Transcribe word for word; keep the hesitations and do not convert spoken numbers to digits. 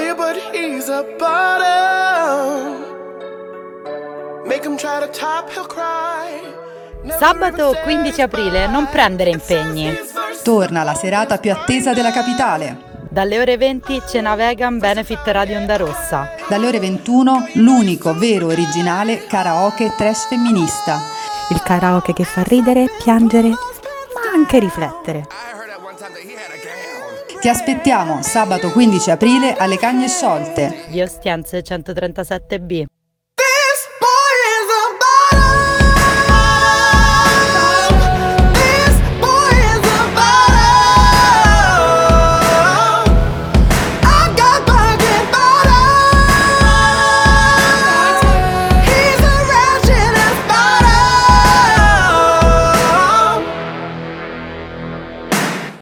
you, but he's a bottom. Make him try to top, he'll cry. Sabato quindici aprile, non prendere impegni. Torna la serata più attesa della capitale. Dalle ore venti cena vegan Benefit Radio Onda Rossa. Dalle ore ventuno l'unico vero originale karaoke trash femminista. Il karaoke che fa ridere, piangere, ma anche riflettere. Ti aspettiamo sabato quindici aprile alle Cagne Sciolte. Via Ostiense centotrentasette B.